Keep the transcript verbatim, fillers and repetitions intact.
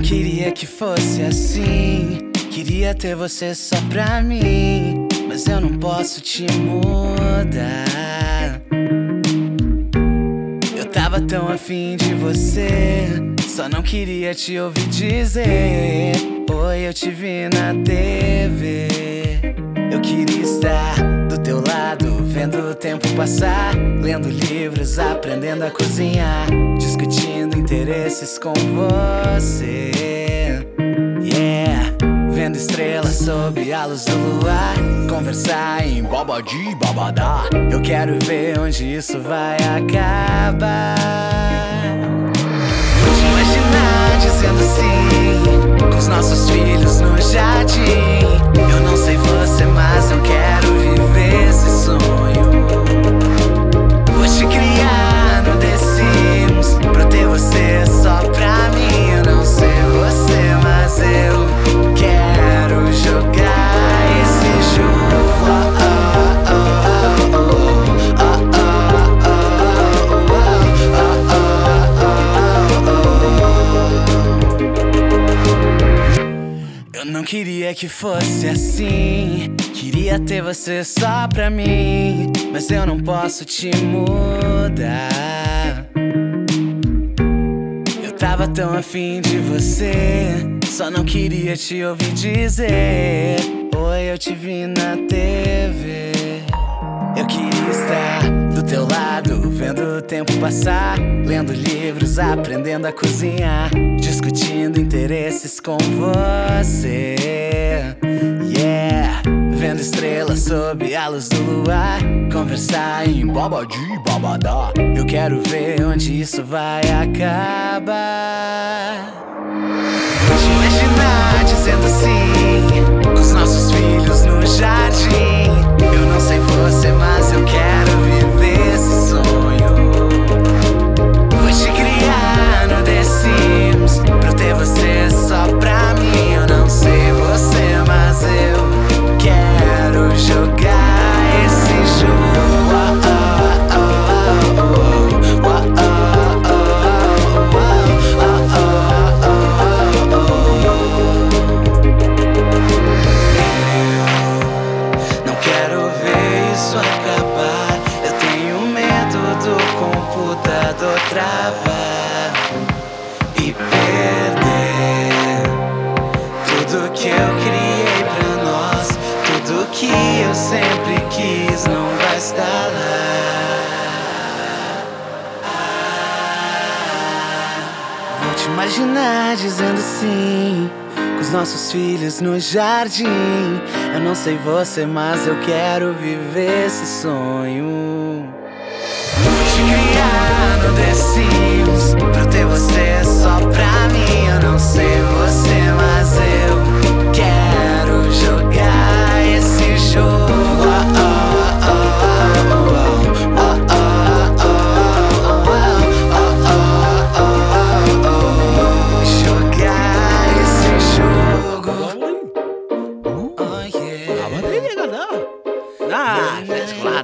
queria que fosse assim. Queria ter você só pra mim, mas eu não posso te mudar. Eu tava tão afim de você, só não queria te ouvir dizer oi, eu te vi na T V. Eu queria estar do teu lado, vendo o tempo passar, lendo livros, aprendendo a cozinhar, discutindo interesses com você. Yeah, vendo estrelas sob a luz do luar, conversar em babadi babadá. Eu quero ver onde isso vai acabar. Vou te imaginar dizendo sim, com os nossos filhos no jardim. Eu não sei você, mas eu quero viver esse sonho. Vou te criar no The Sims, pra ter você só pra mim. Eu não sei você, mas eu quero jogar esse jogo. Oh, oh, oh, oh, oh, oh, oh. Eu não queria que fosse assim. Queria ter você só pra mim, mas eu não posso te mudar. Eu tava tão afim de você, só não queria te ouvir dizer oi, eu te vi na T V. Eu queria estar do teu lado, vendo o tempo passar, lendo livros, aprendendo a cozinhar, discutindo interesses com você. Yeah, vendo estrelas sob a luz do luar, conversar em babadi babadá. Eu quero ver onde isso vai acabar. Vou te imaginar dizendo sim, com os nossos filhos no jardim. Eu não sei você, mas eu quero viver esse sonho. Vou te criar no The Sims, pra ter você só pra mim. Eu não sei você, mas eu quero jogar esse jogo. Oh, oh, oh, oh, oh, oh, oh. Não quero ver isso acabar. Eu tenho medo do computador travar e perder tudo que eu criei pra nós. Tudo que eu sempre quis não vai estar lá. Vou te imaginar dizendo sim, com os nossos filhos no jardim. Eu não sei você, mas eu quero viver esse sonho. Vou te criar no The Sims, pra ter você só pra mim. Eu não sei você, mas eu quero jogar esse jogo. Oh, oh, oh, oh, oh, oh, oh, oh, oh, oh. Jogar esse jogo. Oh, yeah. Ah,